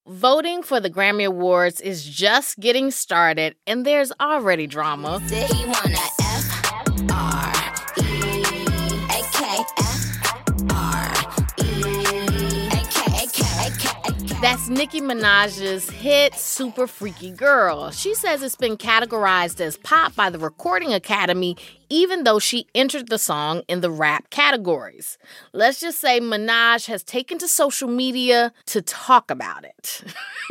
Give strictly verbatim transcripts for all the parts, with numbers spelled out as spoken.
Voting for the Grammy Awards is just getting started, and there's already drama. That's Nicki Minaj's hit Super Freaky Girl. She says it's been categorized as pop by the Recording Academy, even though she entered the song in the rap categories. Let's just say Minaj has taken to social media to talk about it.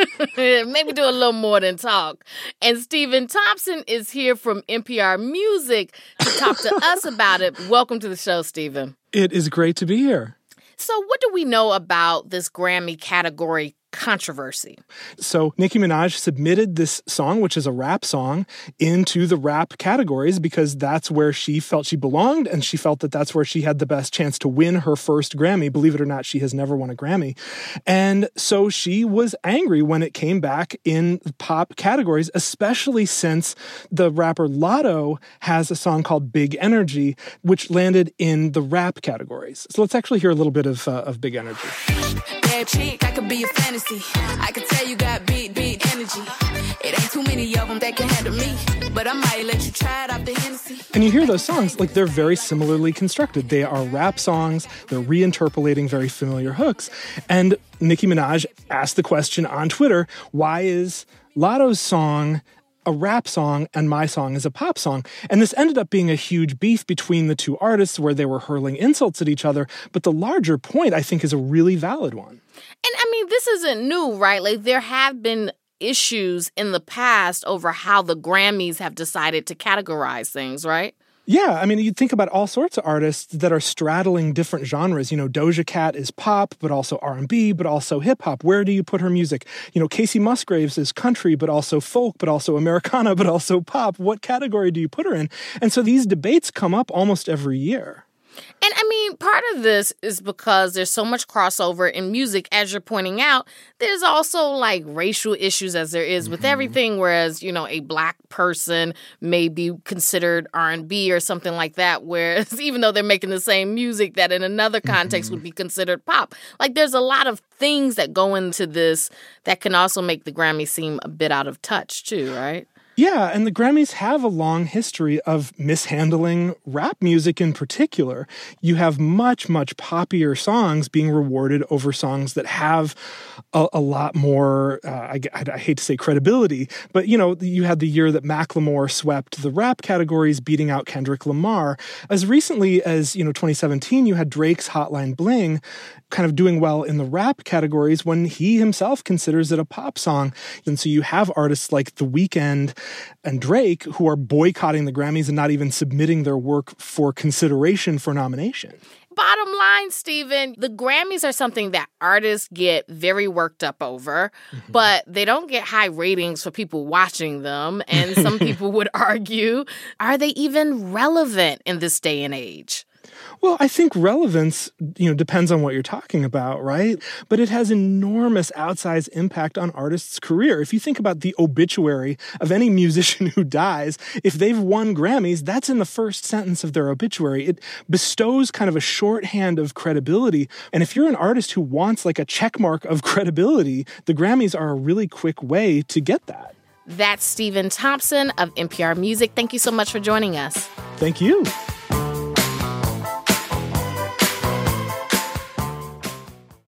Maybe do a little more than talk. And Stephen Thompson is here from N P R Music to talk to us about it. Welcome to the show, Stephen. It is great to be here. So what do we know about this Grammy category controversy? So Nicki Minaj submitted this song, which is a rap song, into the rap categories because that's where she felt she belonged, and she felt that that's where she had the best chance to win her first Grammy. Believe it or not, she has never won a Grammy. And so she was angry when it came back in pop categories, especially since the rapper Latto has a song called Big Energy, which landed in the rap categories. So let's actually hear a little bit of, uh, of Big Energy. Bad chick, I could be a fantasy. I could tell you got beat, beat energy. It ain't too many of them that can handle me, but I might let you try it off the Hennessy. And you hear those songs, like they're very similarly constructed. They are rap songs. They're reinterpolating very familiar hooks. And Nicki Minaj asked the question on Twitter, why is Latto's song a rap song and my song is a pop song? And this ended up being a huge beef between the two artists where they were hurling insults at each other. But the larger point, I think, is a really valid one. And I mean, this isn't new, right? Like, there have been issues in the past over how the Grammys have decided to categorize things, right? Yeah, I mean, you think about all sorts of artists that are straddling different genres. You know, Doja Cat is pop, but also R and B, but also hip-hop. Where do you put her music? You know, Casey Musgraves is country, but also folk, but also Americana, but also pop. What category do you put her in? And so these debates come up almost every year. And I mean, part of this is because there's so much crossover in music, as you're pointing out. There's also like racial issues as there is with mm-hmm. everything, whereas, you know, a black person may be considered R and B or something like that, whereas even though they're making the same music, that in another context mm-hmm. would be considered pop. Like, there's a lot of things that go into this that can also make the Grammy seem a bit out of touch too, right? Yeah, and the Grammys have a long history of mishandling rap music in particular. You have much, much poppier songs being rewarded over songs that have a, a lot more, uh, I, I, I hate to say credibility, but, you know, you had the year that Macklemore swept the rap categories, beating out Kendrick Lamar. As recently as, you know, twenty seventeen, you had Drake's Hotline Bling kind of doing well in the rap categories when he himself considers it a pop song. And so you have artists like The Weeknd and Drake who are boycotting the Grammys and not even submitting their work for consideration for nomination. Bottom line, Stephen, the Grammys are something that artists get very worked up over, mm-hmm. but they don't get high ratings for people watching them. And some people would argue, are they even relevant in this day and age? Well, I think relevance, you know, depends on what you're talking about, right? But it has enormous outsized impact on artists' career. If you think about the obituary of any musician who dies, if they've won Grammys, that's in the first sentence of their obituary. It bestows kind of a shorthand of credibility. And if you're an artist who wants like a checkmark of credibility, the Grammys are a really quick way to get that. That's Stephen Thompson of N P R Music. Thank you so much for joining us. Thank you.